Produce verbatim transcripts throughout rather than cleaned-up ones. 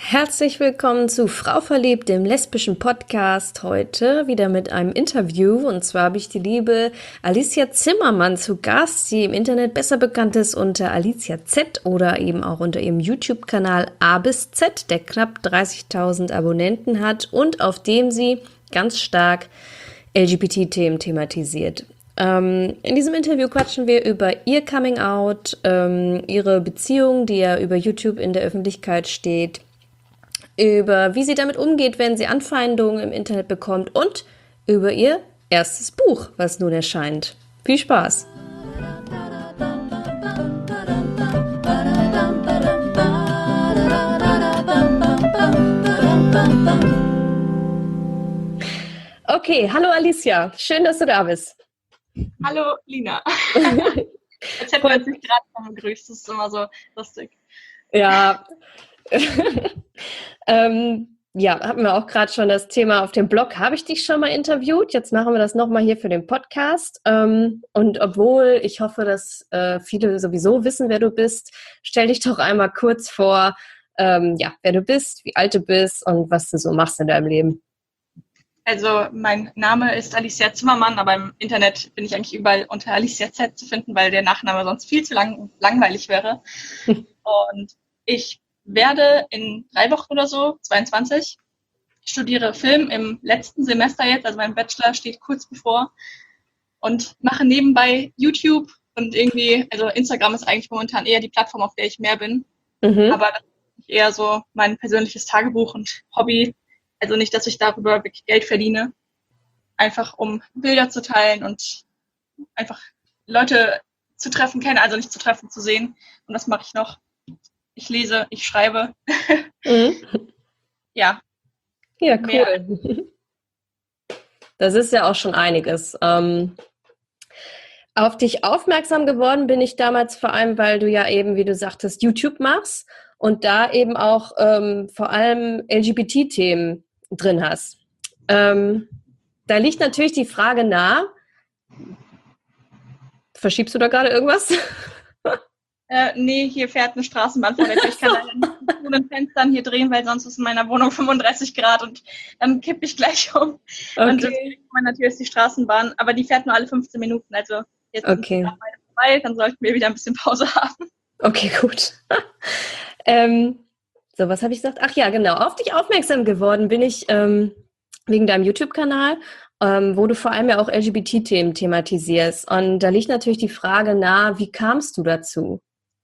Herzlich willkommen zu Frau verliebt, dem lesbischen Podcast. Heute wieder mit einem Interview. Und zwar habe ich die liebe Alicia Zimmermann zu Gast, die im Internet besser bekannt ist unter Alicia Z oder eben auch unter ihrem YouTube-Kanal A bis Z, der knapp dreißigtausend Abonnenten hat und auf dem sie ganz stark L G B T-Themen thematisiert. Ähm, in diesem Interview quatschen wir über ihr Coming-out, ähm, ihre Beziehung, die ja über YouTube in der Öffentlichkeit steht, über wie sie damit umgeht, wenn sie Anfeindungen im Internet bekommt und über ihr erstes Buch, was nun erscheint. Viel Spaß! Okay, hallo Alicia, schön, dass du da bist. Hallo Lina. Als hätten wir uns nicht gerade schon begrüßt, das ist immer so lustig. Ja, ähm, ja, hatten wir auch gerade schon das Thema auf dem Blog. Habe ich dich schon mal interviewt? Jetzt machen wir das nochmal hier für den Podcast. Ähm, und obwohl ich hoffe, dass äh, viele sowieso wissen, wer du bist, stell dich doch einmal kurz vor, ähm, ja, wer du bist, wie alt du bist und was du so machst in deinem Leben. Also mein Name ist Alicia Zimmermann, aber im Internet bin ich eigentlich überall unter Alicia Z zu finden, weil der Nachname sonst viel zu lang, langweilig wäre. Und ich werde in drei Wochen oder so, zweiundzwanzig, studiere Film im letzten Semester jetzt, also mein Bachelor steht kurz bevor und mache nebenbei YouTube und irgendwie, also Instagram ist eigentlich momentan eher die Plattform, auf der ich mehr bin, mhm. aber das ist eher so mein persönliches Tagebuch und Hobby, also nicht, dass ich darüber wirklich Geld verdiene, einfach um Bilder zu teilen und einfach Leute zu treffen, keine, also nicht zu treffen, zu sehen und das mache ich noch. Ich lese, ich schreibe. Mhm. Ja. Ja, cool. Mehr. Das ist ja auch schon einiges. Ähm, auf dich aufmerksam geworden bin ich damals vor allem, weil du ja eben, wie du sagtest, YouTube machst und da eben auch ähm, vor allem L G B T-Themen drin hast. Ähm, da liegt natürlich die Frage nahe, verschiebst du da gerade irgendwas? Äh, nee, hier fährt eine Straßenbahn vor der Tür. Ich kann leider nicht mit den Fenstern hier drehen, weil sonst ist in meiner Wohnung fünfunddreißig Grad und dann kippe ich gleich um. Okay. Und deswegen meiner Tür ist die Straßenbahn, aber die fährt nur alle fünfzehn Minuten. Also jetzt okay. ist es vorbei, dann sollten wir wieder ein bisschen Pause haben. Okay, gut. ähm, so, was habe ich gesagt? Ach ja, genau. Auf dich aufmerksam geworden bin ich ähm, wegen deinem YouTube-Kanal, ähm, wo du vor allem ja auch L G B T-Themen thematisierst. Und da liegt natürlich die Frage nahe, wie kamst du dazu?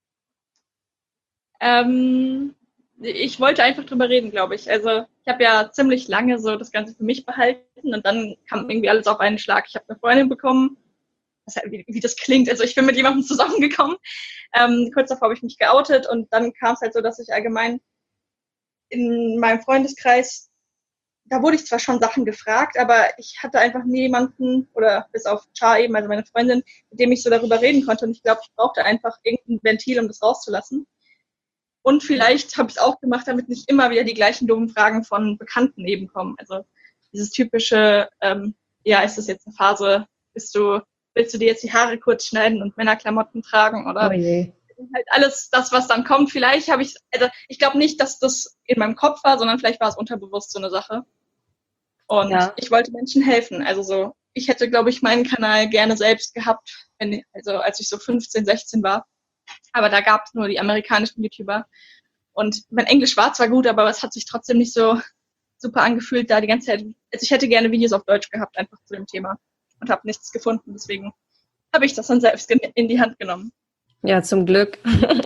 Ähm, ich wollte einfach drüber reden, glaube ich. Also ich habe ja ziemlich lange so das Ganze für mich behalten und dann kam irgendwie alles auf einen Schlag. Ich habe eine Freundin bekommen, was, wie, wie das klingt. Also ich bin mit jemandem zusammengekommen. Ähm, kurz davor habe ich mich geoutet und dann kam es halt so, dass ich allgemein in meinem Freundeskreis, da wurde ich zwar schon Sachen gefragt, aber ich hatte einfach niemanden, oder bis auf Char eben, also meine Freundin, mit dem ich so darüber reden konnte. Und ich glaube, ich brauchte einfach irgendein Ventil, um das rauszulassen. Und vielleicht habe ich es auch gemacht, damit nicht immer wieder die gleichen dummen Fragen von Bekannten eben kommen. Also dieses typische, ähm, ja, ist das jetzt eine Phase, bist du, willst du dir jetzt die Haare kurz schneiden und Männerklamotten tragen oder oh je. Halt alles das, was dann kommt. Vielleicht habe ich, also ich glaube nicht, dass das in meinem Kopf war, sondern vielleicht war es unterbewusst so eine Sache. Und ja. Ich wollte Menschen helfen. Also so, ich hätte, glaube ich, meinen Kanal gerne selbst gehabt, wenn, also als ich so fünfzehn, sechzehn war. Aber da gab es nur die amerikanischen YouTuber. Und mein Englisch war zwar gut, aber es hat sich trotzdem nicht so super angefühlt, da die ganze Zeit. Also ich hätte gerne Videos auf Deutsch gehabt, einfach zu dem Thema. Und habe nichts gefunden. Deswegen habe ich das dann selbst in die Hand genommen. Ja, zum Glück.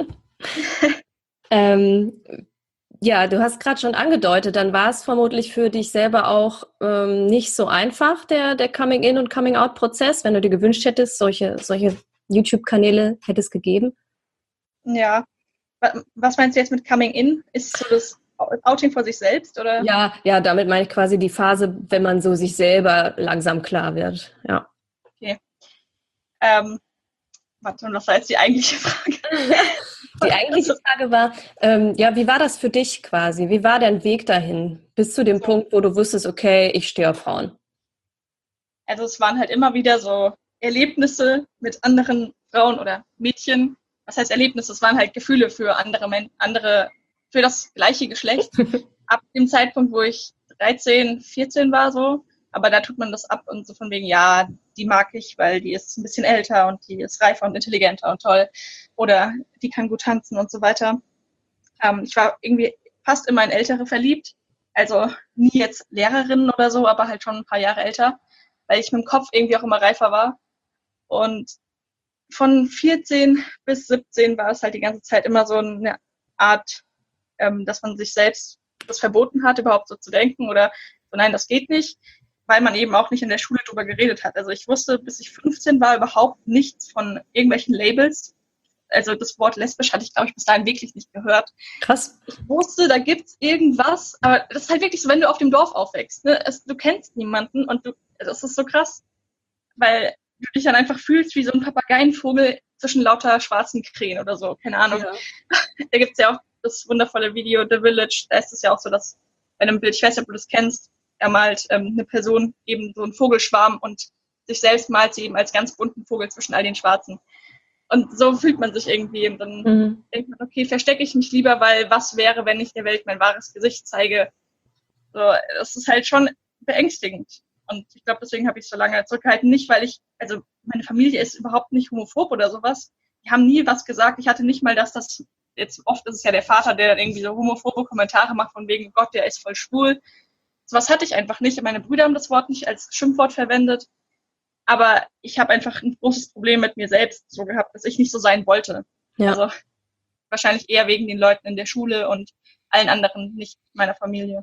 ähm, ja, du hast gerade schon angedeutet, dann war es vermutlich für dich selber auch ähm, nicht so einfach, der, der Coming-in- und Coming-out-Prozess, wenn du dir gewünscht hättest, solche, solche YouTube-Kanäle hätte es gegeben? Ja. Was meinst du jetzt mit Coming-in? Ist so das Outing vor sich selbst, oder? Ja, ja, damit meine ich quasi die Phase, wenn man so sich selber langsam klar wird, ja. Okay. Ähm, warte, was war jetzt die eigentliche Frage? Die eigentliche Frage war, ähm, ja, wie war das für dich quasi? Wie war dein Weg dahin? Bis zu dem so. Punkt, wo du wusstest, okay, ich stehe auf Frauen. Also es waren halt immer wieder so Erlebnisse mit anderen Frauen oder Mädchen. Was heißt Erlebnisse? Es waren halt Gefühle für andere, Men- andere für das gleiche Geschlecht. Ab dem Zeitpunkt, wo ich dreizehn, vierzehn war so. Aber da tut man das ab und so von wegen, ja, die mag ich, weil die ist ein bisschen älter und die ist reifer und intelligenter und toll. Oder die kann gut tanzen und so weiter. Ähm, ich war irgendwie fast immer in Ältere verliebt. Also nie jetzt Lehrerin oder so, aber halt schon ein paar Jahre älter, weil ich mit dem Kopf irgendwie auch immer reifer war. Und von vierzehn bis siebzehn war es halt die ganze Zeit immer so eine Art, ähm, dass man sich selbst das verboten hat, überhaupt so zu denken oder so, nein, das geht nicht, weil man eben auch nicht in der Schule drüber geredet hat. Also ich wusste, bis ich fünfzehn war, überhaupt nichts von irgendwelchen Labels. Also das Wort lesbisch hatte ich, glaube ich, bis dahin wirklich nicht gehört. Krass. Ich wusste, da gibt's irgendwas, aber das ist halt wirklich so, wenn du auf dem Dorf aufwächst, ne? Es, du kennst niemanden und du, das ist so krass, weil du dich dann einfach fühlst wie so ein Papageienvogel zwischen lauter schwarzen Krähen oder so, keine Ahnung. Ja. Da gibt's ja auch das wundervolle Video The Village, da ist es ja auch so, dass bei einem Bild, ich weiß nicht, ob du das kennst, er malt ähm, eine Person eben so einen Vogelschwarm und sich selbst malt sie eben als ganz bunten Vogel zwischen all den Schwarzen. Und so fühlt man sich irgendwie. Und dann mhm. denkt man, okay, verstecke ich mich lieber, weil was wäre, wenn ich der Welt mein wahres Gesicht zeige? So, das ist halt schon beängstigend. Und ich glaube, deswegen habe ich so lange zurückgehalten. Nicht, weil ich, also meine Familie ist überhaupt nicht homophob oder sowas. Die haben nie was gesagt. Ich hatte nicht mal, dass das, jetzt oft ist es ja der Vater, der dann irgendwie so homophobe Kommentare macht von wegen, Gott, der ist voll schwul. Sowas hatte ich einfach nicht. Meine Brüder haben das Wort nicht als Schimpfwort verwendet. Aber ich habe einfach ein großes Problem mit mir selbst so gehabt, dass ich nicht so sein wollte. Ja. Also wahrscheinlich eher wegen den Leuten in der Schule und allen anderen, nicht meiner Familie.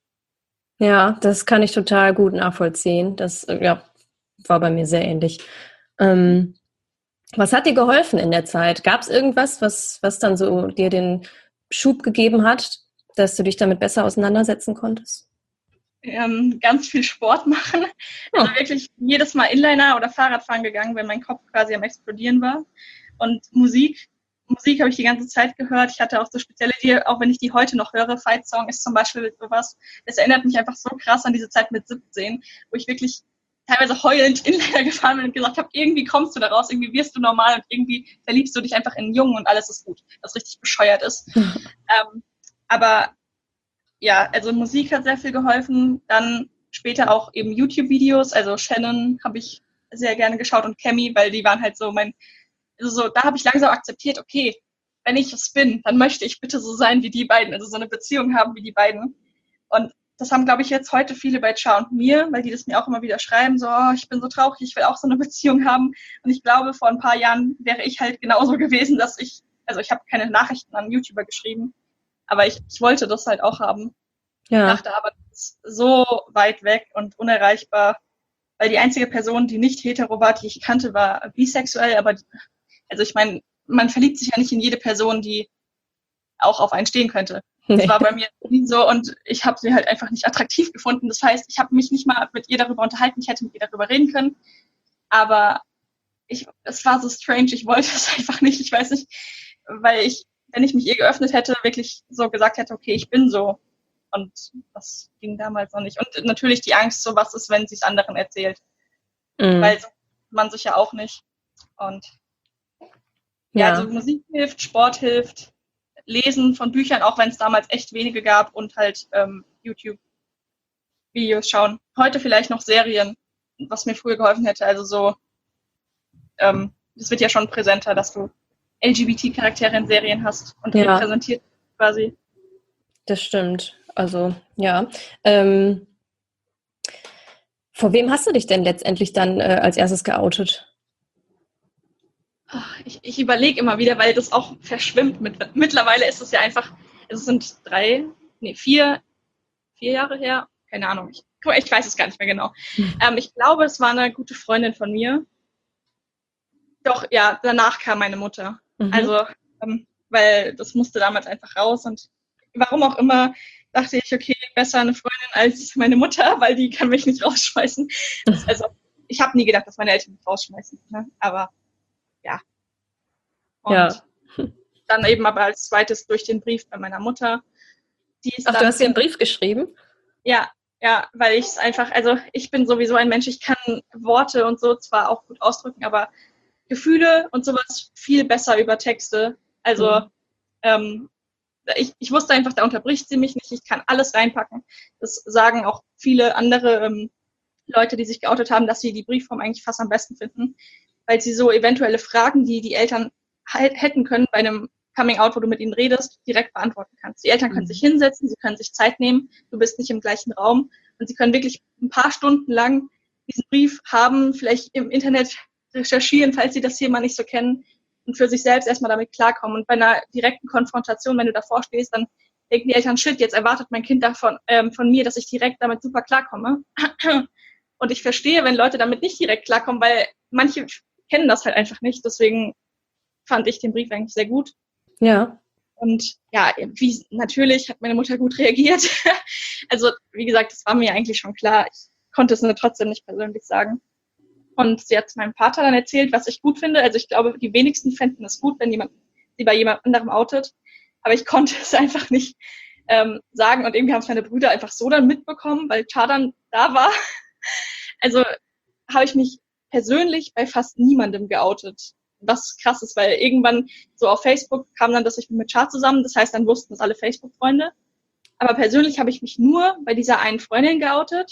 Ja, das kann ich total gut nachvollziehen. Das ja, war bei mir sehr ähnlich. Ähm, was hat dir geholfen in der Zeit? Gab es irgendwas, was, was dann so dir den Schub gegeben hat, dass du dich damit besser auseinandersetzen konntest? Ähm, ganz viel Sport machen. Also oh. wirklich jedes Mal Inliner oder Fahrradfahren gegangen, wenn mein Kopf quasi am Explodieren war. Und Musik. Musik habe ich die ganze Zeit gehört. Ich hatte auch so spezielle, die, auch wenn ich die heute noch höre, Fight Song ist zum Beispiel sowas. Das erinnert mich einfach so krass an diese Zeit mit siebzehn, wo ich wirklich teilweise heulend Inliner gefahren bin und gesagt habe, irgendwie kommst du da raus, irgendwie wirst du normal und irgendwie verliebst du dich einfach in einen Jungen und alles ist gut, was richtig bescheuert ist. ähm, aber ja, also Musik hat sehr viel geholfen. Dann später auch eben YouTube-Videos. Also Shannon habe ich sehr gerne geschaut und Cammy, weil die waren halt so mein, also so, da habe ich langsam akzeptiert, okay, wenn ich es bin, dann möchte ich bitte so sein wie die beiden, also so eine Beziehung haben wie die beiden. Und das haben, glaube ich, jetzt heute viele bei Cha und mir, weil die das mir auch immer wieder schreiben, so, oh, ich bin so traurig, ich will auch so eine Beziehung haben. Und ich glaube, vor ein paar Jahren wäre ich halt genauso gewesen, dass ich, also ich habe keine Nachrichten an YouTuber geschrieben, aber ich, ich wollte das halt auch haben. Ja. Ich dachte aber, das ist so weit weg und unerreichbar, weil die einzige Person, die nicht hetero war, die ich kannte, war bisexuell, aber die, also ich meine, man verliebt sich ja nicht in jede Person, die auch auf einen stehen könnte. Nee. Das war bei mir nie so und ich habe sie halt einfach nicht attraktiv gefunden. Das heißt, ich habe mich nicht mal mit ihr darüber unterhalten, ich hätte mit ihr darüber reden können, aber ich, es war so strange, ich wollte es einfach nicht, ich weiß nicht, weil ich, wenn ich mich ihr geöffnet hätte, wirklich so gesagt hätte, okay, ich bin so. Und das ging damals noch nicht. Und natürlich die Angst, so was ist, wenn sie es anderen erzählt. Mhm. Weil so man sich ja auch nicht. Und ja, ja, also Musik hilft, Sport hilft, Lesen von Büchern, auch wenn es damals echt wenige gab und halt ähm, YouTube-Videos schauen. Heute vielleicht noch Serien, was mir früher geholfen hätte. Also so, ähm, es wird ja schon präsenter, dass du L G B T-Charaktere in Serien hast und ja. repräsentiert quasi. Das stimmt. Also, ja. Ähm, vor wem hast du dich denn letztendlich dann äh, als erstes geoutet? Ich, ich überlege immer wieder, weil das auch verschwimmt. Mit, mittlerweile ist es ja einfach, es sind drei, nee, vier, vier Jahre her, keine Ahnung, ich, ich weiß es gar nicht mehr genau. Mhm. Ähm, ich glaube, es war eine gute Freundin von mir. Doch, ja, danach kam meine Mutter. Mhm. Also, ähm, weil das musste damals einfach raus und warum auch immer dachte ich, okay, besser eine Freundin als meine Mutter, weil die kann mich nicht rausschmeißen. Das, also, ich habe nie gedacht, dass meine Eltern mich rausschmeißen, ne? Aber ja. Und ja. Dann eben aber als zweites durch den Brief bei meiner Mutter. Die ist Ach, dann, du hast den Brief geschrieben? Ja, ja, weil ich es einfach, also ich bin sowieso ein Mensch, ich kann Worte und so zwar auch gut ausdrücken, aber Gefühle und sowas viel besser über Texte. Also mhm. ähm, ich, ich wusste einfach, da unterbricht sie mich nicht, ich kann alles reinpacken. Das sagen auch viele andere ähm, Leute, die sich geoutet haben, dass sie die Briefform eigentlich fast am besten finden, weil sie so eventuelle Fragen, die die Eltern halt hätten können bei einem Coming-out, wo du mit ihnen redest, direkt beantworten kannst. Die Eltern können sich hinsetzen, sie können sich Zeit nehmen, du bist nicht im gleichen Raum und sie können wirklich ein paar Stunden lang diesen Brief haben, vielleicht im Internet recherchieren, falls sie das Thema nicht so kennen und für sich selbst erstmal damit klarkommen. Und bei einer direkten Konfrontation, wenn du davor stehst, dann denken die Eltern, shit, jetzt erwartet mein Kind davon ähm, von mir, dass ich direkt damit super klarkomme. Und ich verstehe, wenn Leute damit nicht direkt klarkommen, weil manche kennen das halt einfach nicht. Deswegen fand ich den Brief eigentlich sehr gut. Ja. Und ja, wie, natürlich hat meine Mutter gut reagiert. Also, wie gesagt, das war mir eigentlich schon klar. Ich konnte es nur trotzdem nicht persönlich sagen. Und sie hat meinem Vater dann erzählt, was ich gut finde. Also ich glaube, die wenigsten fänden es gut, wenn jemand sie bei jemand anderem outet. Aber ich konnte es einfach nicht ähm, sagen. Und irgendwie haben es meine Brüder einfach so dann mitbekommen, weil Çağdan da war. Also habe ich mich persönlich bei fast niemandem geoutet. Was krass ist, weil irgendwann so auf Facebook kam dann, dass ich mit Çağ zusammen, das heißt, dann wussten es alle Facebook-Freunde. Aber persönlich habe ich mich nur bei dieser einen Freundin geoutet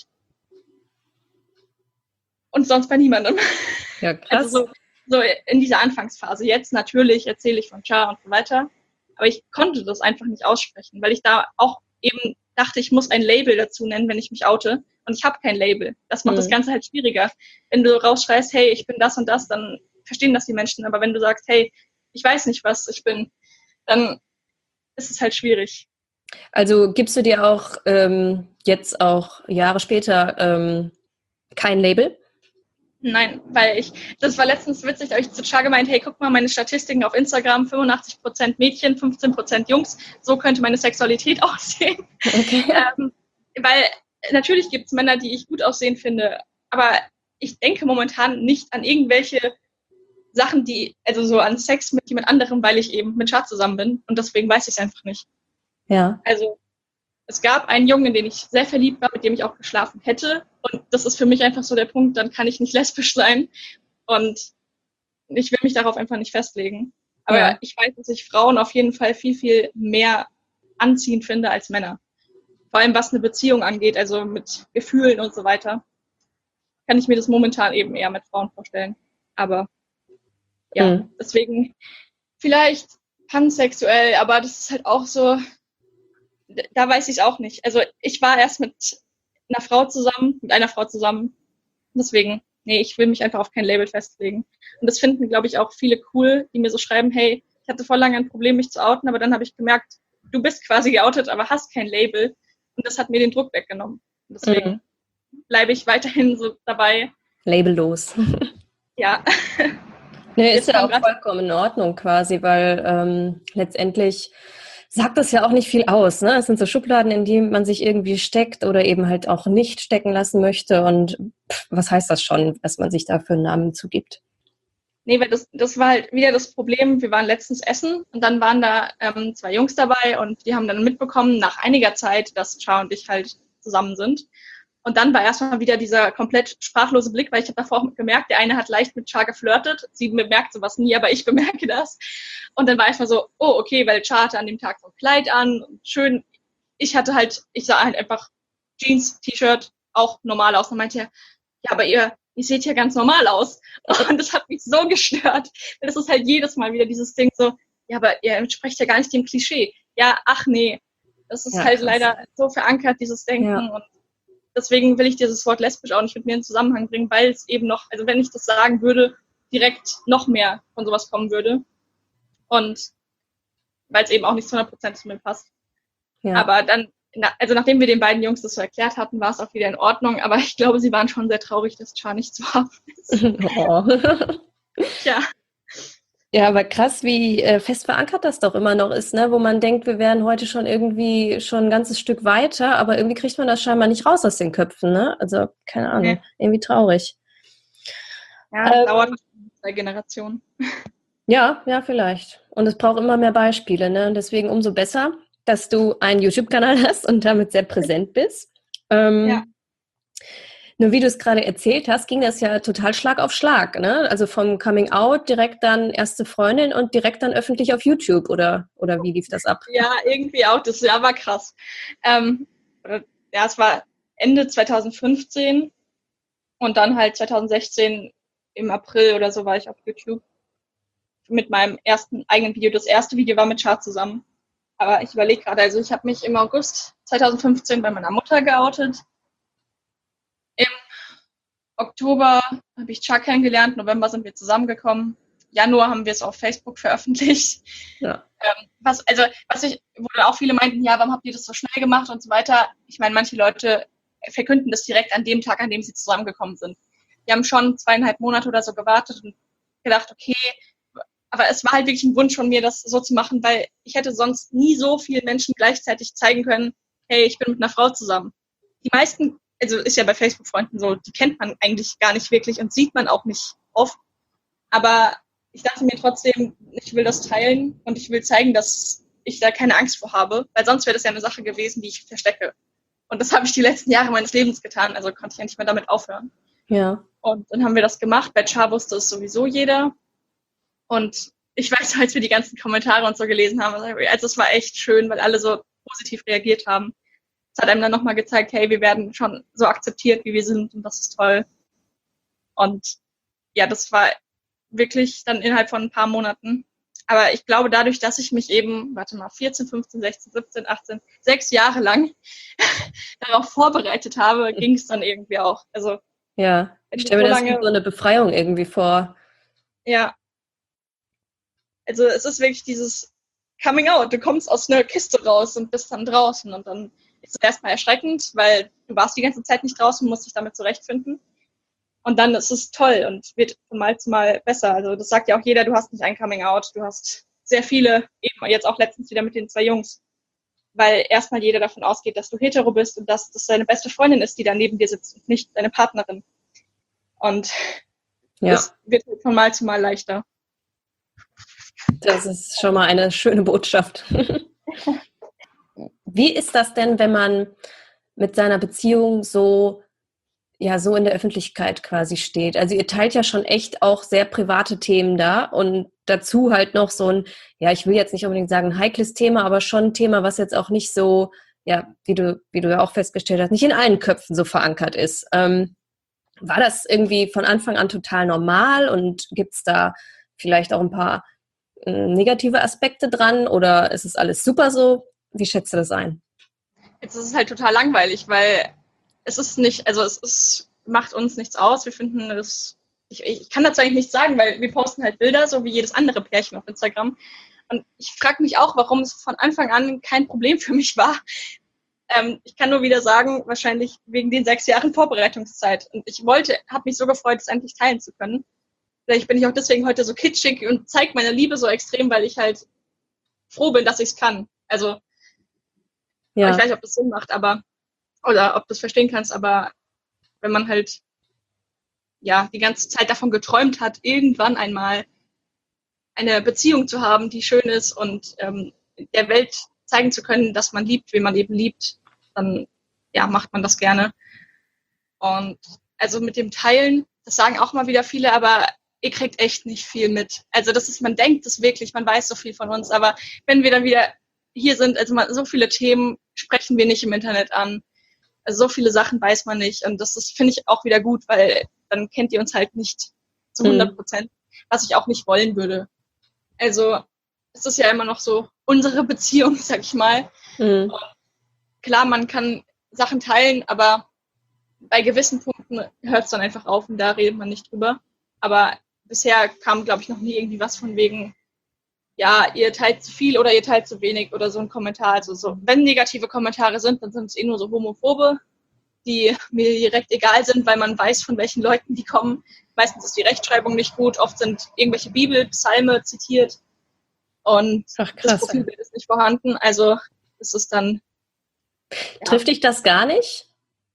und sonst bei niemandem. Ja, krass. Also so, so in dieser Anfangsphase. Jetzt natürlich erzähle ich von Çağ und so weiter, aber ich konnte das einfach nicht aussprechen, weil ich da auch eben dachte, ich muss ein Label dazu nennen, wenn ich mich oute. Und ich habe kein Label. Das macht mhm. das Ganze halt schwieriger. Wenn du rausschreist, hey, ich bin das und das, dann verstehen das die Menschen. Aber wenn du sagst, hey, ich weiß nicht, was ich bin, dann ist es halt schwierig. Also gibst du dir auch ähm, jetzt auch Jahre später ähm, kein Label? Nein, weil ich, das war letztens witzig, da habe ich zu Çağ gemeint, hey, guck mal, meine Statistiken auf Instagram, fünfundachtzig Prozent Mädchen, fünfzehn Prozent Jungs, so könnte meine Sexualität aussehen. Okay. ähm, weil natürlich gibt es Männer, die ich gut aussehen finde, aber ich denke momentan nicht an irgendwelche Sachen, die, also so an Sex mit jemand anderem, weil ich eben mit Çağ zusammen bin und deswegen weiß ich es einfach nicht. Ja. Also es gab einen Jungen, in den ich sehr verliebt war, mit dem ich auch geschlafen hätte. Und das ist für mich einfach so der Punkt, dann kann ich nicht lesbisch sein. Und ich will mich darauf einfach nicht festlegen. Aber ja. Ich weiß, dass ich Frauen auf jeden Fall viel, viel mehr anziehend finde als Männer. Vor allem was eine Beziehung angeht, also mit Gefühlen und so weiter, kann ich mir das momentan eben eher mit Frauen vorstellen. Aber ja, mhm. deswegen vielleicht pansexuell, aber das ist halt auch so, da weiß ich es auch nicht. Also ich war erst mit einer Frau zusammen, mit einer Frau zusammen. Deswegen, nee, ich will mich einfach auf kein Label festlegen. Und das finden, glaube ich, auch viele cool, die mir so schreiben, hey, ich hatte voll lange ein Problem, mich zu outen, aber dann habe ich gemerkt, du bist quasi geoutet, aber hast kein Label. Und das hat mir den Druck weggenommen. Und deswegen mhm. bleibe ich weiterhin so dabei. Labellos. Ja. Nee, ist ja auch vollkommen in Ordnung quasi, weil ähm, letztendlich sagt das ja auch nicht viel aus, ne? Es sind so Schubladen, in die man sich irgendwie steckt oder eben halt auch nicht stecken lassen möchte. Und pff, was heißt das schon, was man sich da für einen Namen zugibt? Nee, weil das, das war halt wieder das Problem. Wir waren letztens essen und dann waren da ähm, zwei Jungs dabei und die haben dann mitbekommen, nach einiger Zeit, dass Çağ und ich halt zusammen sind. Und dann war erstmal wieder dieser komplett sprachlose Blick, weil ich habe davor auch gemerkt, der eine hat leicht mit Çağ geflirtet. Sie bemerkt sowas nie, aber ich bemerke das. Und dann war erstmal so, oh, okay, weil Çağ hatte an dem Tag so ein Kleid an und schön. Ich hatte halt, ich sah halt einfach Jeans, T-Shirt, auch normal aus. Und meinte er, ja, aber ihr, ihr seht ja ganz normal aus. Und das hat mich so gestört. Das ist halt jedes Mal wieder dieses Ding so, ja, aber ihr entspricht ja gar nicht dem Klischee. Ja, ach nee. Das ist ja, halt krass. Leider so verankert, dieses Denken. Ja. Und deswegen will ich dieses Wort lesbisch auch nicht mit mir in Zusammenhang bringen, weil es eben noch, also wenn ich das sagen würde, direkt noch mehr von sowas kommen würde. Und weil es eben auch nicht zu hundert Prozent zu mir passt. Ja. Aber dann, also nachdem wir den beiden Jungs das so erklärt hatten, war es auch wieder in Ordnung. Aber ich glaube, sie waren schon sehr traurig, dass Çağ nicht zu haben ist. Oh. Ja. Ja, aber krass, wie äh, fest verankert das doch immer noch ist, ne? Wo man denkt, wir wären heute schon irgendwie schon ein ganzes Stück weiter, aber irgendwie kriegt man das scheinbar nicht raus aus den Köpfen, ne? Also, keine Ahnung, nee. Irgendwie traurig. Ja, das ähm, dauert zwei Generationen. Ja, ja, vielleicht. Und es braucht immer mehr Beispiele, ne? Und deswegen umso besser, dass du einen YouTube-Kanal hast und damit sehr präsent bist. Ähm, ja. Nur wie du es gerade erzählt hast, ging das ja total Schlag auf Schlag, ne? Also vom Coming Out direkt dann erste Freundin und direkt dann öffentlich auf YouTube, oder, oder wie lief das ab? Ja, irgendwie auch. Das Jahr war krass. Ähm, ja, es war Ende zwanzig fünfzehn und dann halt zwanzig sechzehn im April oder so war ich auf YouTube mit meinem ersten eigenen Video. Das erste Video war mit Char zusammen. Aber ich überlege gerade, also ich habe mich im August zwanzig fünfzehn bei meiner Mutter geoutet. Im Oktober habe ich Char kennengelernt, November sind wir zusammengekommen. Januar haben wir es auf Facebook veröffentlicht. Ja. Ähm, was, also, was ich, wo dann auch viele meinten, ja, warum habt ihr das so schnell gemacht und so weiter. Ich meine, manche Leute verkünden das direkt an dem Tag, an dem sie zusammengekommen sind. Wir haben schon zweieinhalb Monate oder so gewartet und gedacht, okay, aber es war halt wirklich ein Wunsch von mir, das so zu machen, weil ich hätte sonst nie so vielen Menschen gleichzeitig zeigen können, hey, ich bin mit einer Frau zusammen. Die meisten, also ist ja bei Facebook-Freunden so, die kennt man eigentlich gar nicht wirklich und sieht man auch nicht oft. Aber ich dachte mir trotzdem, ich will das teilen und ich will zeigen, dass ich da keine Angst vor habe, weil sonst wäre das ja eine Sache gewesen, die ich verstecke. Und das habe ich die letzten Jahre meines Lebens getan, also konnte ich ja nicht mehr damit aufhören. Ja. Und dann haben wir das gemacht. Bei Char wusste es sowieso jeder. Und ich weiß, als wir die ganzen Kommentare und so gelesen haben, also es war echt schön, weil alle so positiv reagiert haben. Es hat einem dann nochmal gezeigt, hey, wir werden schon so akzeptiert, wie wir sind und das ist toll. Und ja, das war wirklich dann innerhalb von ein paar Monaten. Aber ich glaube, dadurch, dass ich mich eben, warte mal, vierzehn, fünfzehn, sechzehn, siebzehn, achtzehn, sechs Jahre lang darauf vorbereitet habe, ging es dann irgendwie auch. Also ja, ich stelle mir so das wie so eine Befreiung irgendwie vor. Ja. Also es ist wirklich dieses Coming Out. Du kommst aus einer Kiste raus und bist dann draußen. Und dann ist es erstmal erschreckend, weil du warst die ganze Zeit nicht draußen, musst dich damit zurechtfinden. Und dann ist es toll und wird von Mal zu Mal besser. Also das sagt ja auch jeder, du hast nicht ein Coming Out. Du hast sehr viele, eben jetzt auch letztens wieder mit den zwei Jungs. Weil erstmal jeder davon ausgeht, dass du hetero bist und dass das deine beste Freundin ist, die da neben dir sitzt und nicht deine Partnerin. Und ja. Das wird von Mal zu Mal leichter. Das ist schon mal eine schöne Botschaft. Wie ist das denn, wenn man mit seiner Beziehung so, ja, so in der Öffentlichkeit quasi steht? Also ihr teilt ja schon echt auch sehr private Themen da und dazu halt noch so ein, ja, ich will jetzt nicht unbedingt sagen ein heikles Thema, aber schon ein Thema, was jetzt auch nicht so, ja, wie du, wie du ja auch festgestellt hast, nicht in allen Köpfen so verankert ist. Ähm, war das irgendwie von Anfang an total normal und gibt es da vielleicht auch ein paar negative Aspekte dran oder ist es alles super so? Wie schätzt du das ein? Jetzt ist es halt total langweilig, weil es ist nicht, also es ist, macht uns nichts aus. Wir finden das, ich, ich kann dazu eigentlich nichts sagen, weil wir posten halt Bilder, so wie jedes andere Pärchen auf Instagram. Und ich frage mich auch, warum es von Anfang an kein Problem für mich war. Ähm, ich kann nur wieder sagen, wahrscheinlich wegen den sechs Jahren Vorbereitungszeit. Und ich wollte, habe mich so gefreut, es endlich teilen zu können. Vielleicht bin ich auch deswegen heute so kitschig und zeige meine Liebe so extrem, weil ich halt froh bin, dass ich es kann. Also, ja. Ich weiß nicht, ob das Sinn macht, aber, oder ob du es verstehen kannst, aber wenn man halt, ja, die ganze Zeit davon geträumt hat, irgendwann einmal eine Beziehung zu haben, die schön ist und ähm, der Welt zeigen zu können, dass man liebt, wen man eben liebt, dann, ja, macht man das gerne. Und also mit dem Teilen, das sagen auch mal wieder viele, aber ihr kriegt echt nicht viel mit. Also das ist, man denkt es wirklich, man weiß so viel von uns, aber wenn wir dann wieder hier sind, also man, so viele Themen sprechen wir nicht im Internet an. Also so viele Sachen weiß man nicht und das ist, finde ich, auch wieder gut, weil dann kennt ihr uns halt nicht zu hundert Prozent, mhm. was ich auch nicht wollen würde. Also es ist ja immer noch so unsere Beziehung, sag ich mal. Mhm. Und klar, man kann Sachen teilen, aber bei gewissen Punkten hört es dann einfach auf und da redet man nicht drüber. Aber bisher kam, glaube ich, noch nie irgendwie was von wegen, ja, ihr teilt zu viel oder ihr teilt zu wenig oder so ein Kommentar. Also so, wenn negative Kommentare sind, dann sind es eh nur so Homophobe, die mir direkt egal sind, weil man weiß, von welchen Leuten die kommen. Meistens ist die Rechtschreibung nicht gut, oft sind irgendwelche Bibel, Psalme zitiert und Ach, krass, das Profilbild ist nicht vorhanden. Also ist es dann... Ja. Trifft dich das gar nicht?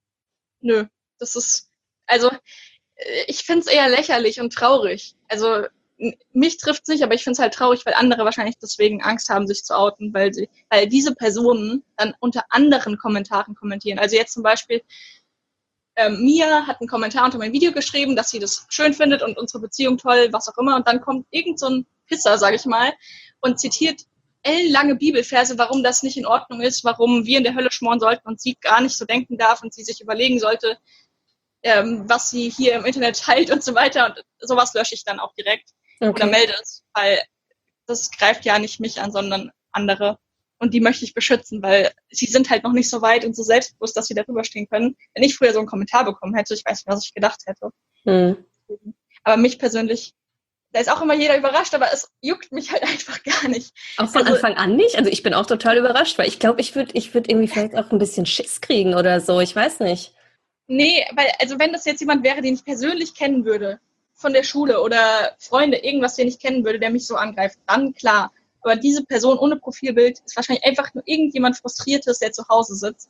Nö, das ist... Also ich finde es eher lächerlich und traurig. Also mich trifft es nicht, aber ich finde es halt traurig, weil andere wahrscheinlich deswegen Angst haben, sich zu outen, weil sie, weil diese Personen dann unter anderen Kommentaren kommentieren. Also jetzt zum Beispiel ähm, Mia hat einen Kommentar unter mein Video geschrieben, dass sie das schön findet und unsere Beziehung toll, was auch immer. Und dann kommt irgend so ein Pisser, sage ich mal, und zitiert ellenlange Bibelverse, warum das nicht in Ordnung ist, warum wir in der Hölle schmoren sollten und sie gar nicht so denken darf und sie sich überlegen sollte, ähm, was sie hier im Internet teilt und so weiter. Und sowas lösche ich dann auch direkt okay. oder melde es, weil das greift ja nicht mich an, sondern andere. Und die möchte ich beschützen, weil sie sind halt noch nicht so weit und so selbstbewusst, dass sie darüber stehen können. Wenn ich früher so einen Kommentar bekommen hätte, ich weiß nicht, was ich gedacht hätte. Mhm. Aber mich persönlich, da ist auch immer jeder überrascht, aber es juckt mich halt einfach gar nicht. Auch von also, Anfang an nicht? Also ich bin auch total überrascht, weil ich glaube, ich würde ich würd irgendwie vielleicht auch ein bisschen Schiss kriegen oder so, ich weiß nicht. Nee, weil, also wenn das jetzt jemand wäre, den ich persönlich kennen würde, von der Schule oder Freunde, irgendwas, den ich kennen würde, der mich so angreift, dann klar. Aber diese Person ohne Profilbild ist wahrscheinlich einfach nur irgendjemand Frustriertes, der zu Hause sitzt.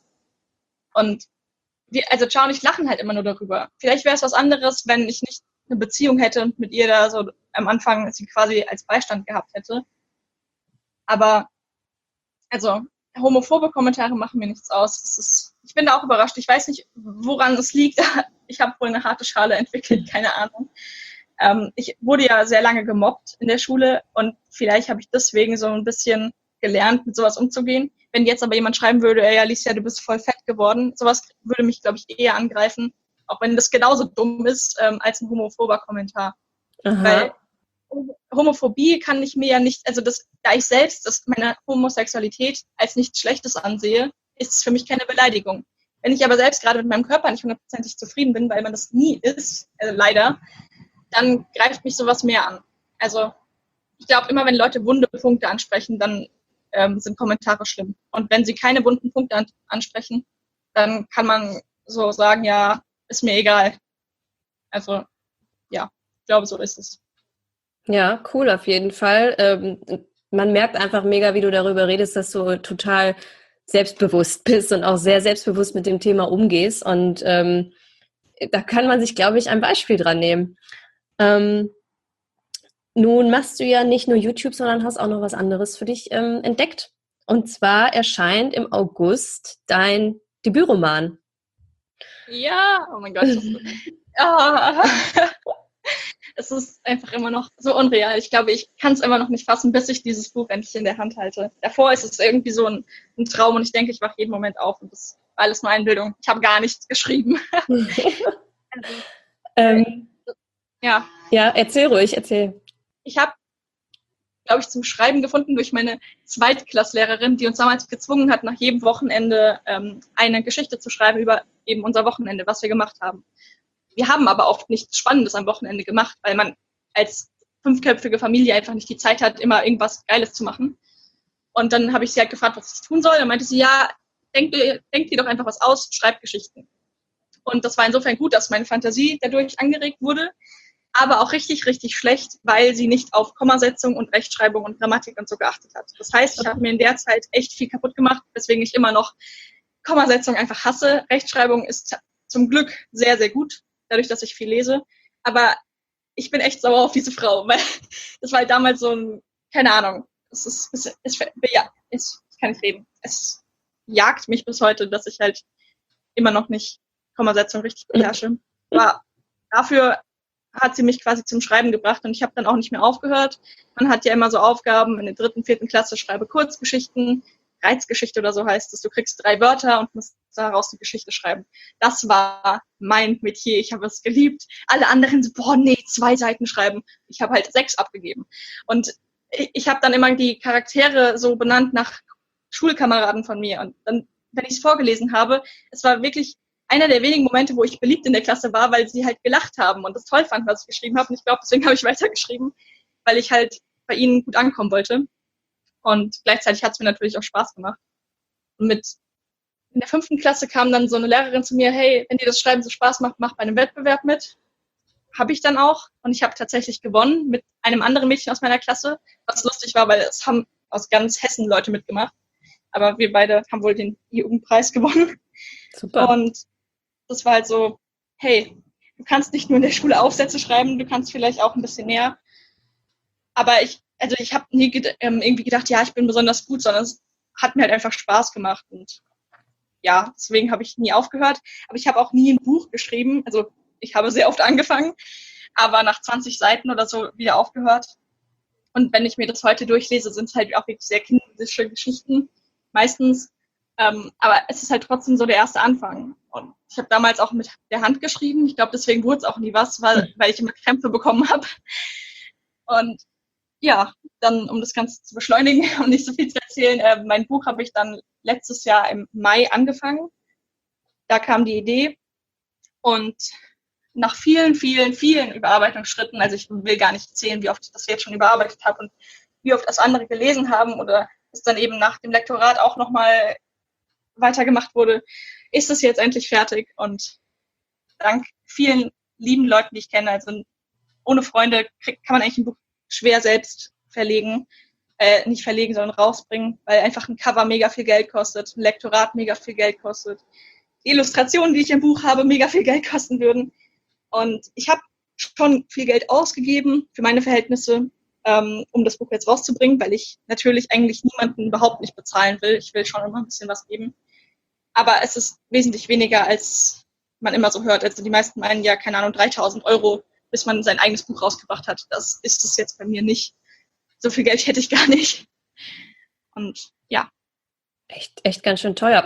Und wir, also Ciao und ich lachen halt immer nur darüber. Vielleicht wäre es was anderes, wenn ich nicht eine Beziehung hätte und mit ihr da so am Anfang sie quasi als Beistand gehabt hätte. Aber, also, homophobe Kommentare machen mir nichts aus. Das ist, ich bin da auch überrascht. Ich weiß nicht, woran es liegt. Ich habe wohl eine harte Schale entwickelt, keine Ahnung. Ähm, ich wurde ja sehr lange gemobbt in der Schule und vielleicht habe ich deswegen so ein bisschen gelernt, mit sowas umzugehen. Wenn jetzt aber jemand schreiben würde, ey Alicia, du bist voll fett geworden, sowas würde mich, glaube ich, eher angreifen, auch wenn das genauso dumm ist, ähm, als ein homophober Kommentar. Aha. Weil Homophobie kann ich mir ja nicht, also das, da ich selbst das, meine Homosexualität als nichts Schlechtes ansehe, ist es für mich keine Beleidigung. Wenn ich aber selbst gerade mit meinem Körper nicht hundertprozentig zufrieden bin, weil man das nie ist, also leider, dann greift mich sowas mehr an. Also ich glaube, immer wenn Leute wunde Punkte ansprechen, dann ähm, sind Kommentare schlimm. Und wenn sie keine wunden Punkte an- ansprechen, dann kann man so sagen, ja, ist mir egal. Also ja, ich glaube, so ist es. Ja, cool, auf jeden Fall. Ähm, man merkt einfach mega, wie du darüber redest, dass du total selbstbewusst bist und auch sehr selbstbewusst mit dem Thema umgehst. Und ähm, da kann man sich, glaube ich, ein Beispiel dran nehmen. Ähm, nun machst du ja nicht nur YouTube, sondern hast auch noch was anderes für dich ähm, entdeckt. Und zwar erscheint im August dein Debütroman. Ja, oh mein Gott. Das ist, oh. Es ist einfach immer noch so unreal. Ich glaube, ich kann es immer noch nicht fassen, bis ich dieses Buch endlich in der Hand halte. Davor ist es irgendwie so ein, ein Traum und ich denke, ich wache jeden Moment auf und das ist alles nur Einbildung. Ich habe gar nichts geschrieben. also, ähm, ja. Ja, erzähl ruhig, erzähl. Ich habe, glaube ich, zum Schreiben gefunden durch meine Zweitklasslehrerin, die uns damals gezwungen hat, nach jedem Wochenende ähm, eine Geschichte zu schreiben über eben unser Wochenende, was wir gemacht haben. Wir haben aber oft nichts Spannendes am Wochenende gemacht, weil man als fünfköpfige Familie einfach nicht die Zeit hat, immer irgendwas Geiles zu machen. Und dann habe ich sie halt gefragt, was ich tun soll. Dann meinte sie, ja, denk, denk dir doch einfach was aus, schreib Geschichten. Und das war insofern gut, dass meine Fantasie dadurch angeregt wurde, aber auch richtig, richtig schlecht, weil sie nicht auf Kommasetzung und Rechtschreibung und Grammatik und so geachtet hat. Das heißt, ich habe mir in der Zeit echt viel kaputt gemacht, weswegen ich immer noch Kommasetzung einfach hasse. Rechtschreibung ist zum Glück sehr, sehr gut, dadurch, dass ich viel lese. Aber ich bin echt sauer auf diese Frau, weil das war halt damals so ein, keine Ahnung, es ist, es, es, ja, es, ich kann nicht reden. Es jagt mich bis heute, dass ich halt immer noch nicht Kommasetzung richtig beherrsche. Aber dafür hat sie mich quasi zum Schreiben gebracht und ich habe dann auch nicht mehr aufgehört. Man hat ja immer so Aufgaben in der dritten, vierten Klasse, schreibe Kurzgeschichten, Reizgeschichte oder so heißt es. Du kriegst drei Wörter und musst daraus eine Geschichte schreiben. Das war mein Metier. Ich habe es geliebt. Alle anderen so, boah, nee, zwei Seiten schreiben. Ich habe halt sechs abgegeben. Und ich habe dann immer die Charaktere so benannt nach Schulkameraden von mir. Und dann, wenn ich es vorgelesen habe, es war wirklich einer der wenigen Momente, wo ich beliebt in der Klasse war, weil sie halt gelacht haben und das toll fanden, was ich geschrieben habe. Und ich glaube, deswegen habe ich weitergeschrieben, weil ich halt bei ihnen gut ankommen wollte. Und gleichzeitig hat es mir natürlich auch Spaß gemacht. Und mit in der fünften Klasse kam dann so eine Lehrerin zu mir, hey, wenn dir das Schreiben so Spaß macht, mach bei einem Wettbewerb mit. Habe ich dann auch. Und ich habe tatsächlich gewonnen mit einem anderen Mädchen aus meiner Klasse, was lustig war, weil es haben aus ganz Hessen Leute mitgemacht. Aber wir beide haben wohl den Jugendpreis gewonnen. Super. Und das war halt so, hey, du kannst nicht nur in der Schule Aufsätze schreiben, du kannst vielleicht auch ein bisschen mehr. Aber ich, also ich habe nie ged- ähm, irgendwie gedacht, ja, ich bin besonders gut, sondern es hat mir halt einfach Spaß gemacht. Und ja, deswegen habe ich nie aufgehört. Aber ich habe auch nie ein Buch geschrieben. Also ich habe sehr oft angefangen, aber nach zwanzig Seiten oder so wieder aufgehört. Und wenn ich mir das heute durchlese, sind es halt auch wirklich sehr kindische Geschichten, meistens. Ähm, aber es ist halt trotzdem so der erste Anfang. Und ich habe damals auch mit der Hand geschrieben. Ich glaube, deswegen wurde es auch nie was, weil, weil ich immer Krämpfe bekommen habe. Und ja, dann, um das Ganze zu beschleunigen und nicht so viel zu erzählen, äh, mein Buch habe ich dann letztes Jahr im Mai angefangen. Da kam die Idee und nach vielen, vielen, vielen Überarbeitungsschritten, also ich will gar nicht zählen, wie oft ich das jetzt schon überarbeitet habe und wie oft das andere gelesen haben oder es dann eben nach dem Lektorat auch nochmal weitergemacht wurde, ist es jetzt endlich fertig und dank vielen lieben Leuten, die ich kenne, also ohne Freunde krieg, kann man eigentlich ein Buch schwer selbst verlegen, äh, nicht verlegen, sondern rausbringen, weil einfach ein Cover mega viel Geld kostet, ein Lektorat mega viel Geld kostet, die Illustrationen, die ich im Buch habe, mega viel Geld kosten würden. Und ich habe schon viel Geld ausgegeben für meine Verhältnisse, ähm, um das Buch jetzt rauszubringen, weil ich natürlich eigentlich niemanden überhaupt nicht bezahlen will. Ich will schon immer ein bisschen was geben. Aber es ist wesentlich weniger, als man immer so hört. Also die meisten meinen ja, keine Ahnung, dreitausend Euro, bis man sein eigenes Buch rausgebracht hat. Das ist es jetzt bei mir nicht. So viel Geld hätte ich gar nicht. Und ja. Echt, echt ganz schön teuer.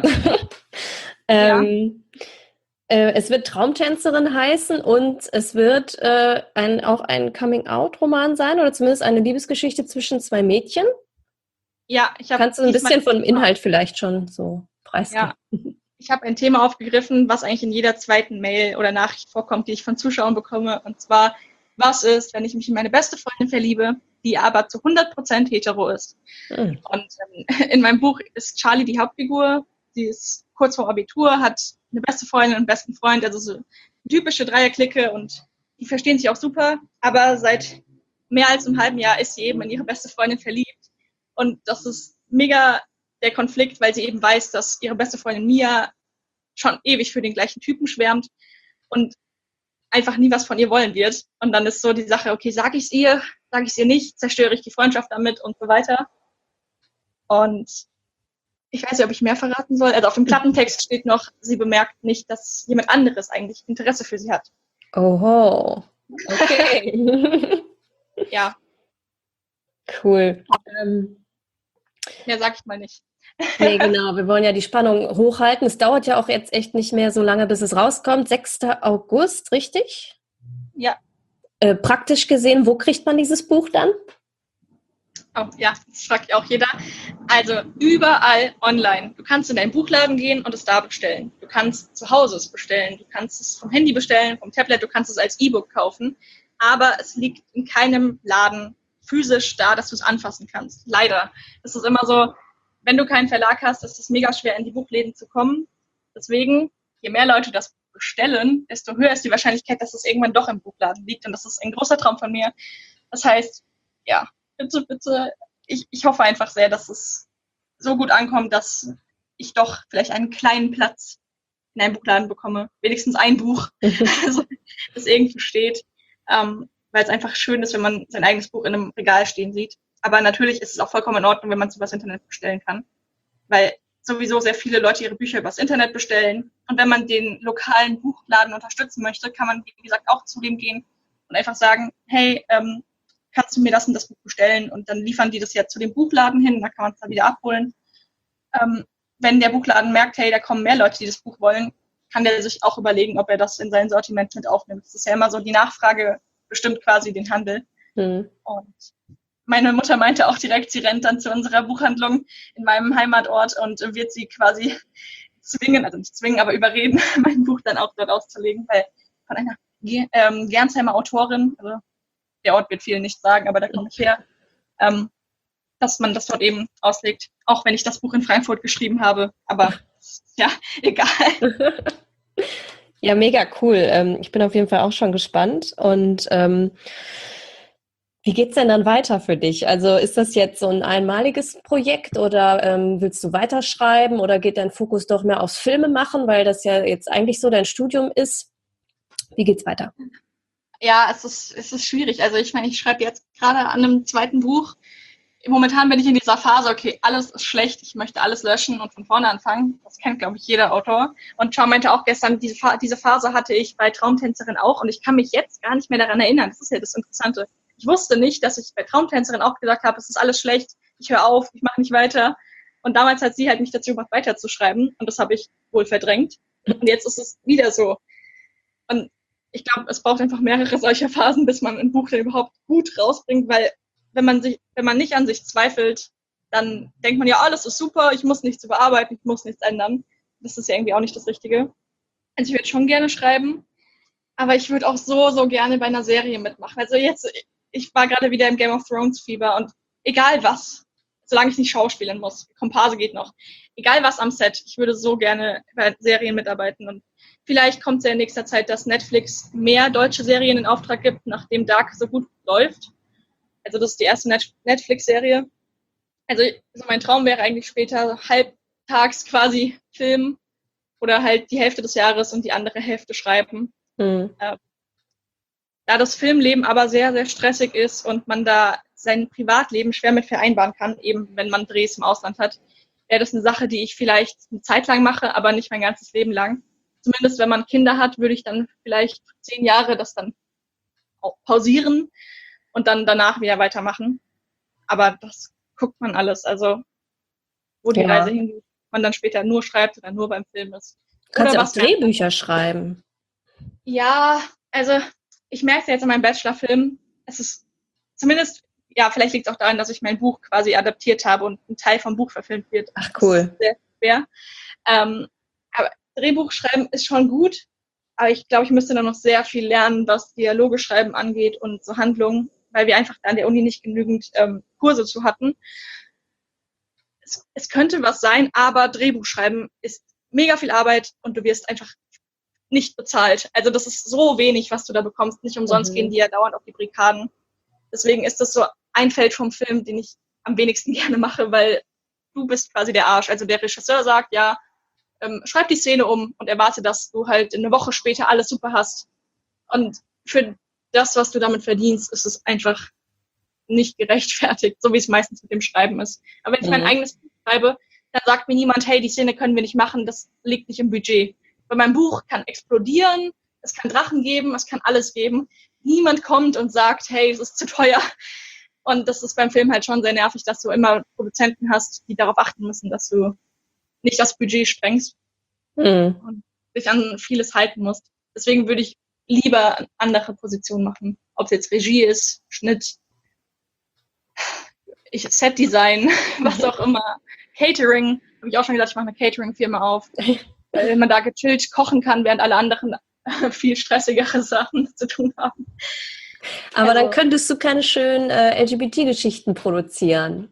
ähm, ja. äh, es wird Traumtänzerin heißen und es wird äh, ein, auch ein Coming-out-Roman sein oder zumindest eine Liebesgeschichte zwischen zwei Mädchen. Ja, ich habe. Kannst du ein bisschen vom Inhalt vielleicht schon so preisgeben? Ja. Ich habe ein Thema aufgegriffen, was eigentlich in jeder zweiten Mail oder Nachricht vorkommt, die ich von Zuschauern bekomme. Und zwar, was ist, wenn ich mich in meine beste Freundin verliebe, die aber zu hundert Prozent hetero ist. Mhm. Und ähm, in meinem Buch ist Charlie die Hauptfigur. Sie ist kurz vor Abitur, hat eine beste Freundin und einen besten Freund, also so eine typische Dreierklicke und die verstehen sich auch super. Aber seit mehr als einem halben Jahr ist sie eben in ihre beste Freundin verliebt. Und das ist mega der Konflikt, weil sie eben weiß, dass ihre beste Freundin Mia schon ewig für den gleichen Typen schwärmt und einfach nie was von ihr wollen wird. Und dann ist so die Sache, okay, sage ich es ihr, sage ich es ihr nicht, zerstöre ich die Freundschaft damit und so weiter. Und ich weiß nicht, ob ich mehr verraten soll. Also auf dem Klappentext steht noch, sie bemerkt nicht, dass jemand anderes eigentlich Interesse für sie hat. Oho, okay. Ja. Cool. Ähm, Mehr sag ich mal nicht. Nee, genau. Wir wollen ja die Spannung hochhalten. Es dauert ja auch jetzt echt nicht mehr so lange, bis es rauskommt. sechster August, richtig? Ja. Äh, praktisch gesehen, wo kriegt man dieses Buch dann? Oh, ja, das fragt ja auch jeder. Also überall online. Du kannst in deinen Buchladen gehen und es da bestellen. Du kannst zu Hause es bestellen. Du kannst es vom Handy bestellen, vom Tablet. Du kannst es als E-Book kaufen. Aber es liegt in keinem Laden physisch da, dass du es anfassen kannst. Leider. Es ist immer so, wenn du keinen Verlag hast, ist es mega schwer, in die Buchläden zu kommen. Deswegen, je mehr Leute das bestellen, desto höher ist die Wahrscheinlichkeit, dass es irgendwann doch im Buchladen liegt. Und das ist ein großer Traum von mir. Das heißt, ja, bitte, bitte, ich, ich hoffe einfach sehr, dass es so gut ankommt, dass ich doch vielleicht einen kleinen Platz in einem Buchladen bekomme. Wenigstens ein Buch, also, das irgendwo steht. Ähm, weil es einfach schön ist, wenn man sein eigenes Buch in einem Regal stehen sieht. Aber natürlich ist es auch vollkommen in Ordnung, wenn man es übers Internet bestellen kann. Weil sowieso sehr viele Leute ihre Bücher übers Internet bestellen. Und wenn man den lokalen Buchladen unterstützen möchte, kann man, wie gesagt, auch zu dem gehen und einfach sagen, hey, ähm, kannst du mir das und das Buch bestellen? Und dann liefern die das ja zu dem Buchladen hin, da kann man es dann wieder abholen. Ähm, wenn der Buchladen merkt, hey, da kommen mehr Leute, die das Buch wollen, kann der sich auch überlegen, ob er das in sein Sortiment mit aufnimmt. Das ist ja immer so, die Nachfrage bestimmt quasi den Handel. Mhm. Und meine Mutter meinte auch direkt, sie rennt dann zu unserer Buchhandlung in meinem Heimatort und wird sie quasi zwingen, also nicht zwingen, aber überreden, mein Buch dann auch dort auszulegen, weil von einer ähm, Gernsheimer Autorin, also der Ort wird viel nicht sagen, aber da komme ich her, ähm, dass man das dort eben auslegt, auch wenn ich das Buch in Frankfurt geschrieben habe, aber ja, egal. Ja, mega cool. Ähm, ich bin auf jeden Fall auch schon gespannt. Und ähm, wie geht's denn dann weiter für dich? Also ist das jetzt so ein einmaliges Projekt oder ähm, willst du weiterschreiben oder geht dein Fokus doch mehr aufs Filmemachen, weil das ja jetzt eigentlich so dein Studium ist? Wie geht's weiter? Ja, es ist, es ist schwierig. Also ich meine, ich schreibe jetzt gerade an einem zweiten Buch. momentan bin ich in dieser Phase, okay, alles ist schlecht, ich möchte alles löschen und von vorne anfangen. Das kennt, glaube ich, jeder Autor. Und Sean meinte auch gestern, diese, Fa- diese Phase hatte ich bei Traumtänzerin auch und ich kann mich jetzt gar nicht mehr daran erinnern. Das ist ja das Interessante. Ich wusste nicht, dass ich bei Traumtänzerin auch gesagt habe, es ist alles schlecht, ich höre auf, ich mache nicht weiter. Und damals hat sie halt mich dazu gebracht, weiterzuschreiben und das habe ich wohl verdrängt. Und jetzt ist es wieder so. Und ich glaube, es braucht einfach mehrere solcher Phasen, bis man ein Buch dann überhaupt gut rausbringt, weil wenn man sich, wenn man nicht an sich zweifelt, dann denkt man ja, alles ist super, ich muss nichts überarbeiten, ich muss nichts ändern. Das ist ja irgendwie auch nicht das Richtige. Also ich würde schon gerne schreiben, aber ich würde auch so, so gerne bei einer Serie mitmachen. Also jetzt, ich war gerade wieder im Game of Thrones Fieber und egal was, solange ich nicht schauspielen muss, Komparse geht noch, egal was am Set, ich würde so gerne bei Serien mitarbeiten und vielleicht kommt es ja in nächster Zeit, dass Netflix mehr deutsche Serien in Auftrag gibt, nachdem Dark so gut läuft. Also das ist die erste Net- Netflix-Serie. Also so mein Traum wäre eigentlich später halbtags quasi Film oder halt die Hälfte des Jahres und die andere Hälfte schreiben. Mhm. Äh, da das Filmleben aber sehr, sehr stressig ist und man da sein Privatleben schwer mit vereinbaren kann, eben wenn man Drehs im Ausland hat, wäre das eine Sache, die ich vielleicht eine Zeit lang mache, aber nicht mein ganzes Leben lang. Zumindest wenn man Kinder hat, würde ich dann vielleicht zehn Jahre das dann auch pausieren und dann danach wieder weitermachen. Aber das guckt man alles. Also wo die ja. Reise hingeht, man dann später nur schreibt oder nur beim Film ist. Du kannst oder ja auch Drehbücher kann. schreiben. Ja, also ich merke es jetzt in meinem Bachelorfilm. Es ist zumindest, ja, vielleicht liegt es auch daran, dass ich mein Buch quasi adaptiert habe und ein Teil vom Buch verfilmt wird. Ach, cool. Das ist sehr schwer. Ähm, aber Drehbuch schreiben ist schon gut, aber ich glaube, ich müsste dann noch sehr viel lernen, was Dialoge schreiben angeht und so Handlungen, weil wir einfach an der Uni nicht genügend ähm, Kurse zu hatten. Es, es könnte was sein, aber Drehbuch schreiben ist mega viel Arbeit und du wirst einfach nicht bezahlt. Also das ist so wenig, was du da bekommst. Nicht umsonst mhm. gehen die ja dauernd auf die Barrikaden. Deswegen ist das so ein Feld vom Film, den ich am wenigsten gerne mache, weil du bist quasi der Arsch. Also der Regisseur sagt, ja, ähm, schreib die Szene um und erwarte, dass du halt eine Woche später alles super hast. Und für das, was du damit verdienst, ist es einfach nicht gerechtfertigt, so wie es meistens mit dem Schreiben ist. Aber wenn ich mhm. mein eigenes Buch schreibe, dann sagt mir niemand, hey, die Szene können wir nicht machen, das liegt nicht im Budget. Bei meinem Buch kann explodieren, es kann Drachen geben, es kann alles geben. Niemand kommt und sagt, hey, es ist zu teuer. Und das ist beim Film halt schon sehr nervig, dass du immer Produzenten hast, die darauf achten müssen, dass du nicht das Budget sprengst mhm. und dich an vieles halten musst. Deswegen würde ich lieber eine andere Position machen. Ob es jetzt Regie ist, Schnitt, ich, Setdesign, was auch immer. Catering, habe ich auch schon gesagt, ich mache eine Catering-Firma auf. Weil man da gechillt kochen kann, während alle anderen viel stressigere Sachen zu tun haben. Aber also, dann könntest du keine schönen äh, L G B T-Geschichten produzieren.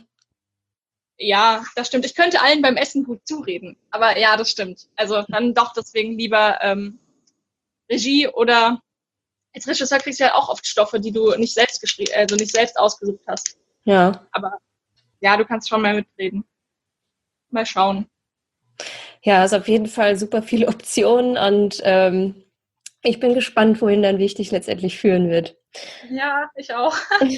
Ja, das stimmt. Ich könnte allen beim Essen gut zureden. Aber ja, das stimmt. Also dann doch deswegen lieber ähm, Regie oder als Regisseur kriegst du ja auch oft Stoffe, die du nicht selbst geschrieben, also nicht selbst ausgesucht hast. Ja. Aber ja, du kannst schon mal mitreden. Mal schauen. Ja, es ist auf jeden Fall super viele Optionen und ähm, ich bin gespannt, wohin dein Weg dich letztendlich führen wird. Ja, ich auch.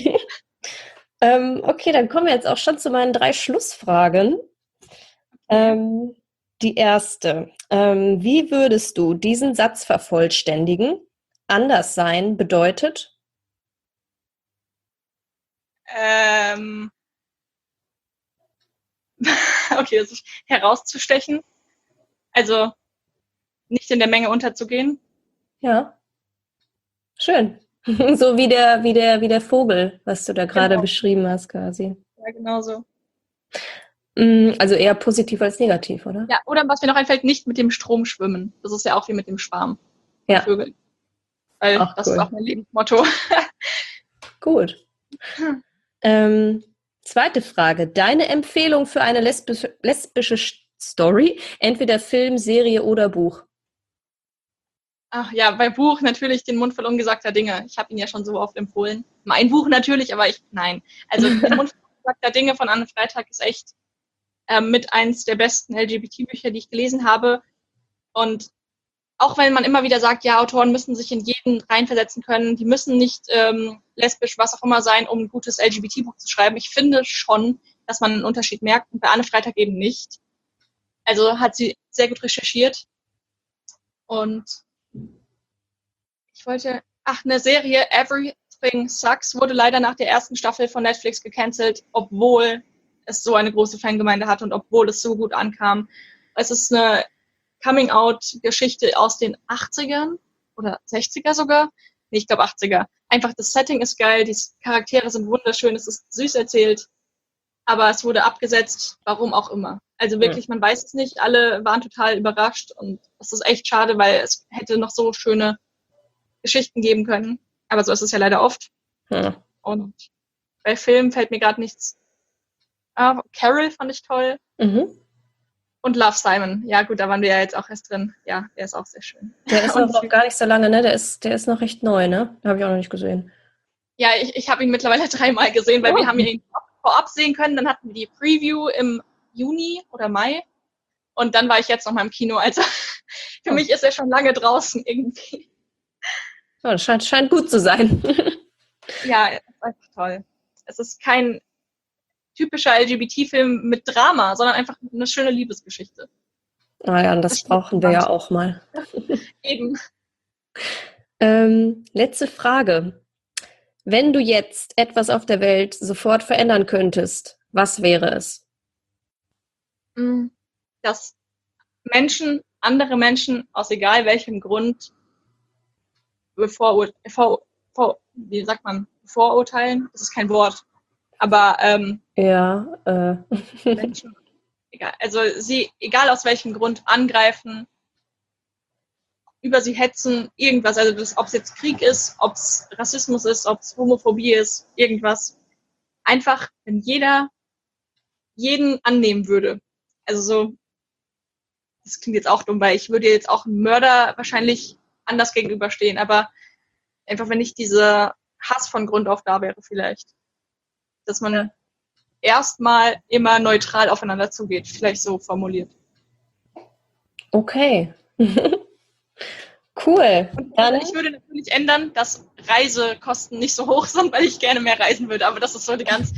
ähm, okay, dann kommen wir jetzt auch schon zu meinen drei Schlussfragen. Ähm, die erste, ähm, wie würdest du diesen Satz vervollständigen? Anders sein bedeutet? Ähm, okay, das ist herauszustechen. Also nicht in der Menge unterzugehen. Ja, schön. So wie der, wie der, wie der Vogel, was du da gerade genau. beschrieben hast, quasi. Ja, genau so. Also eher positiv als negativ, oder? Ja, oder was mir noch einfällt, nicht mit dem Strom schwimmen. Das ist ja auch wie mit dem Schwarm. Ja. Vögel. Weil Ach, das cool. ist auch mein Lebensmotto. Gut. Hm. Ähm, zweite Frage. Deine Empfehlung für eine lesbische, lesbische Story? Entweder Film, Serie oder Buch? Ach ja, bei Buch natürlich den Mund voll ungesagter Dinge. Ich habe ihn ja schon so oft empfohlen. Mein Buch natürlich, aber ich, nein. Also den Mund voll ungesagter Dinge von Anne Freitag ist echt ähm, mit eins der besten L G B T-Bücher, die ich gelesen habe. Und auch wenn man immer wieder sagt, ja, Autoren müssen sich in jeden reinversetzen können, die müssen nicht ähm, lesbisch, was auch immer sein, um ein gutes L G B T-Buch zu schreiben. Ich finde schon, dass man einen Unterschied merkt und bei Anne Freitag eben nicht. Also hat sie sehr gut recherchiert. Und ich wollte, ach, eine Serie, Everything Sucks, wurde leider nach der ersten Staffel von Netflix gecancelt, obwohl es so eine große Fangemeinde hat und obwohl es so gut ankam. Es ist eine Coming-out-Geschichte aus den achtzigern oder sechziger sogar. Nee, ich glaube achtziger. Einfach das Setting ist geil, die Charaktere sind wunderschön, es ist süß erzählt, aber es wurde abgesetzt, warum auch immer. Also wirklich, man weiß es nicht, alle waren total überrascht und das ist echt schade, weil es hätte noch so schöne Geschichten geben können. Aber so ist es ja leider oft. Ja. Und bei Filmen fällt mir gerade nichts. Ah, Carol fand ich toll. Mhm. Und Love, Simon. Ja gut, da waren wir ja jetzt auch erst drin. Ja, der ist auch sehr schön. Der ist noch gar nicht so lange, ne? Der ist, der ist noch recht neu, ne? Habe ich auch noch nicht gesehen. Ja, ich, ich habe ihn mittlerweile dreimal gesehen, weil oh. wir haben ihn vorab sehen können. Dann hatten wir die Preview im Juni oder Mai. Und dann war ich jetzt noch mal im Kino. Also für oh. mich ist er schon lange draußen irgendwie. Ja, das scheint, scheint gut zu sein. Ja, es ist einfach toll. Es ist kein typischer L G B T-Film mit Drama, sondern einfach eine schöne Liebesgeschichte. Ah ja, und das, das brauchen wir ja auch mal. Eben. Ähm, letzte Frage. Wenn du jetzt etwas auf der Welt sofort verändern könntest, was wäre es? Dass Menschen, andere Menschen, aus egal welchem Grund, bevor, vor, vor, wie sagt man, vorurteilen, das ist kein Wort, aber ähm, ja, äh. Menschen, egal, also sie, egal aus welchem Grund, angreifen, über sie hetzen, irgendwas, also das, ob es jetzt Krieg ist, ob es Rassismus ist, ob es Homophobie ist, irgendwas, einfach, wenn jeder jeden annehmen würde, also so, das klingt jetzt auch dumm, weil ich würde jetzt auch einem Mörder wahrscheinlich anders gegenüberstehen, aber einfach, wenn nicht dieser Hass von Grund auf da wäre vielleicht, dass man erstmal immer neutral aufeinander zugeht, vielleicht so formuliert. Okay. Cool. Dann ich würde natürlich ändern, dass Reisekosten nicht so hoch sind, weil ich gerne mehr reisen würde, aber das ist so die ganz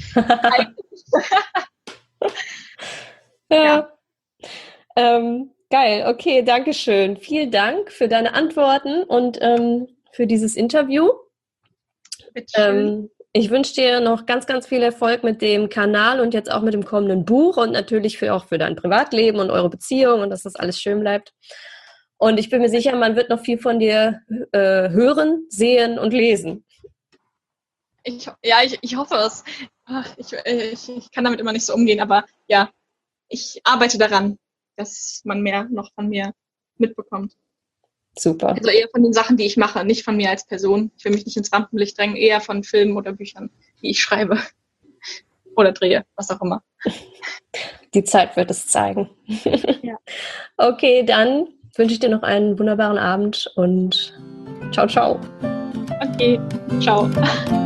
ja. ja. Ähm, geil, okay, danke schön. Vielen Dank für deine Antworten und ähm, für dieses Interview. Ähm, ich wünsche dir noch ganz, ganz viel Erfolg mit dem Kanal und jetzt auch mit dem kommenden Buch und natürlich für, auch für dein Privatleben und eure Beziehung und dass das alles schön bleibt. Und ich bin mir sicher, man wird noch viel von dir äh, hören, sehen und lesen. Ich, ja, ich, ich hoffe es. Ich, ich, ich kann damit immer nicht so umgehen, aber ja, ich arbeite daran, dass man mehr noch von mir mitbekommt. Super. Also eher von den Sachen, die ich mache, nicht von mir als Person. Ich will mich nicht ins Rampenlicht drängen, eher von Filmen oder Büchern, die ich schreibe oder drehe, was auch immer. Die Zeit wird es zeigen. Ja. Okay, dann wünsche ich dir noch einen wunderbaren Abend und ciao, ciao. Okay, ciao.